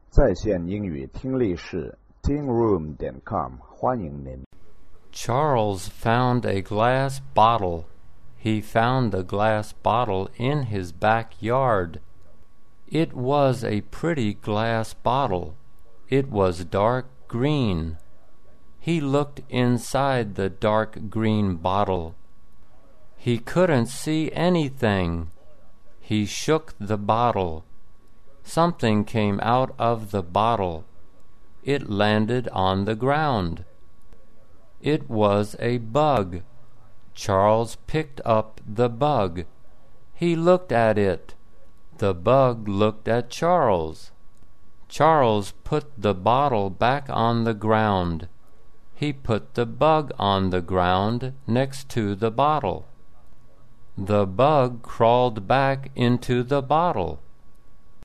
在线英语听力室 tingroom.com 欢迎您。 Charles found a glass bottle. He found the glass bottle in his backyard. It was a pretty glass bottle. It was dark green. He looked inside the dark green bottle. He couldn't see anything. He shook the bottle. Something came out of the bottle. It landed on the ground. It was a bug. Charles picked up the bug. He looked at it. The bug looked at Charles. Charles put the bottle back on the ground. He put the bug on the ground next to the bottle. The bug crawled back into the bottle.